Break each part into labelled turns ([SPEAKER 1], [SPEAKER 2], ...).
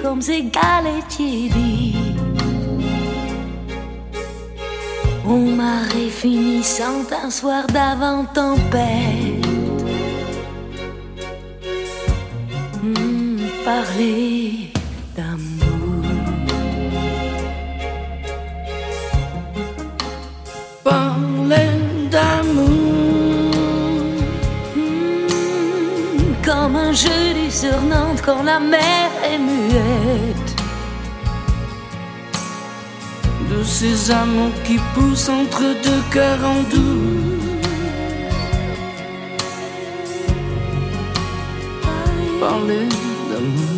[SPEAKER 1] pommes égales tiédies. Au marée finissante un soir d'avant tempête. Parler d'amour.
[SPEAKER 2] Parler d'amour.
[SPEAKER 1] Comme un jeudi sur Nantes quand la mer est muette.
[SPEAKER 2] De ces amours qui poussent entre deux cœurs en doute. Parler d'amour.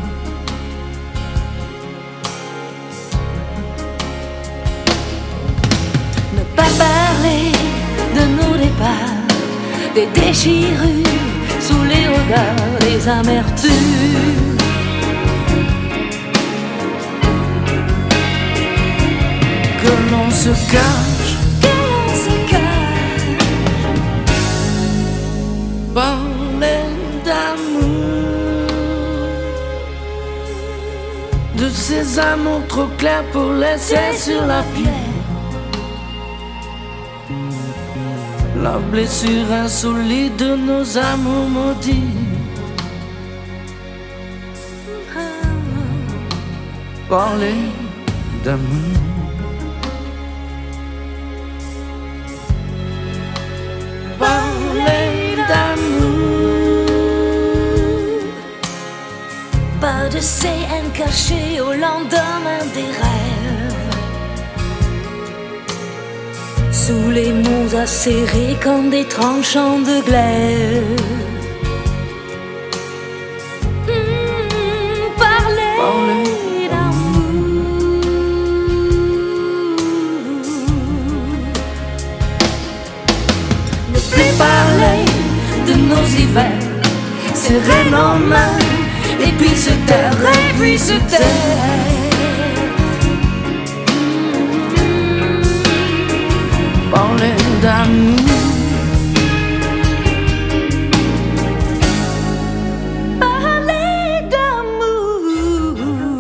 [SPEAKER 1] Ne pas parler de nos départs, des déchirures sous les regards, des amertumes.
[SPEAKER 2] Que l'on se cache,
[SPEAKER 1] que l'on se cache.
[SPEAKER 2] parler d'amour, de ces amours trop clairs pour laisser sur la pierre la blessure insolite de nos amours maudits. Parler d'amour. Parler d'amour.
[SPEAKER 1] Pas de CN caché au lendemain des rêves. Sous les mots acérés comme des tranchants de glaive. Parler d'amour. Ne plus parler de nos hivers, serrer nos mains, et puis se taire, et puis se taire.
[SPEAKER 2] Parler d'amour.
[SPEAKER 1] Parler d'amour.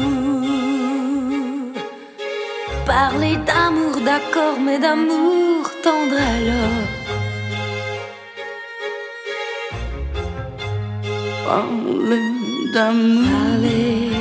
[SPEAKER 1] Parler d'amour, d'accord, mais d'amour tendre alors.
[SPEAKER 2] Parler d'amour.
[SPEAKER 1] Parler